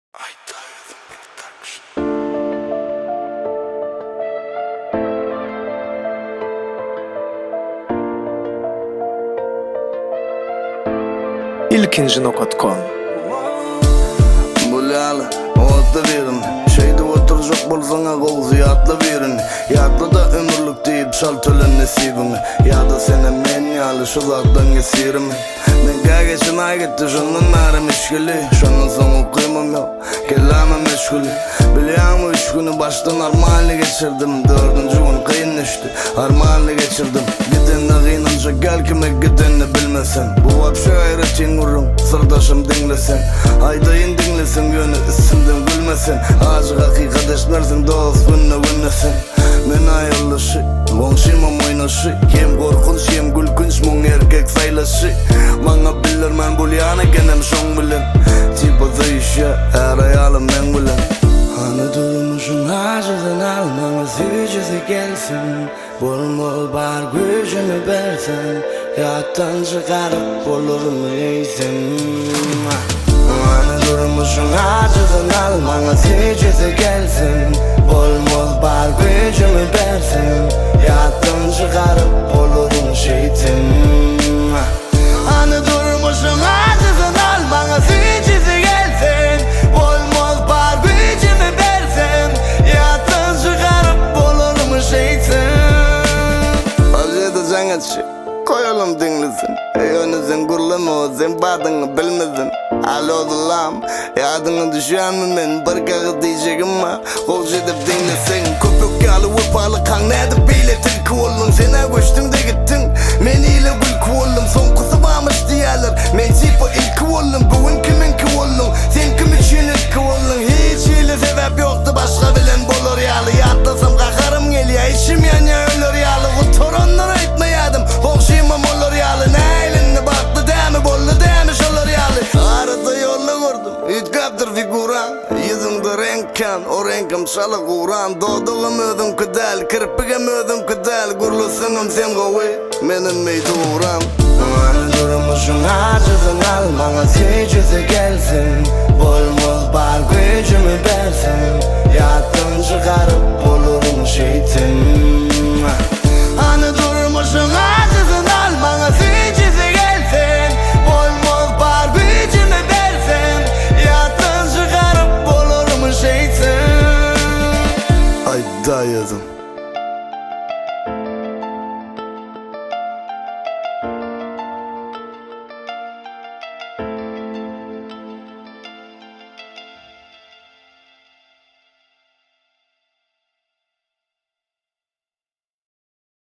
ilkinji.com Bulyalı, oğutla verin. Şeyde oturacak bolsana kol ziyatla verin. Yatla da ömürlük deyip şal tölen nesibimi. Ya da sene men yalı şulaktan esirim. Men geçin ay gitti şunun narım işgili. Şunun sonu kıymam yok, kelamım meşguli. Biliyor mu 3 günü baştan armağanlı geçirdim. 4. gün kıyın düştü, armağanlı geçirdim. Gidenle kıyınınca gel kime gidenle bilmesen. Bu vapşa gayretin vurun, sırdaşım dinlesen. Haydayın dinlesin yönü isimden gülmesen. Ağacı hakikat eşmersin dost günne günnesin. Men ayarlışı, konşimam oynaşı. Hem korkunç hem gülkünç mung erkek saylaşı. Bana bilirmen bulyana genem şong bilen. Tipa zayışya her ayalım men bilen. Hani durmuşun acıdan almana sücüsü gelsin. Bol bol bar gücümü versen. Yattan çıkarıp olurum iysin. Hani durmuşun acıdan almana sücüsü gelsin. Bol bol bar gücümü versen. Yattan çıkarıp olurum şeytin. Hani durmuşun acıdan almana sücüsü gelsin. Bol bol bar gücümü versen. Yattan çıkarıp olurum şeytin. Acıda canatçı koyalım dinlesin. Onu sen kurlama, sen badını bilmedin. Alodulam, yadını düşen mi men? Barkağı diyeceğim ama hoş edip dinlesin. Köpük yalı vıpalı kan nerede bile tilki oldun. Sene koştun da gittin, men ile gülkü oldum. Son kusu varmış diyorlar, men tipa ilki oldum. Bugün kiminki oldun, sen kim için ilki oldun. Hiç ile sebep yoktu, başka bilen bolur yalı. Yatlasam kakarım geliyor, içim yanıyor ölür yalı. Kutorandan etmeyedim, hoşimam olur yalı. Ne elinde baktı demi, bollu demi şolur yalı. Arada yolla gördüm, hiç kaptır figuran. Yüzümde renkkan, o renkim çalı kuran. Doğduğum ödüm kıdal, kirpigim ödüm kıdal. Gurlusunum sen kovi, benim meydu uğram. Hani durmuşun acıdan almana sücüsü gelsin. Bol bol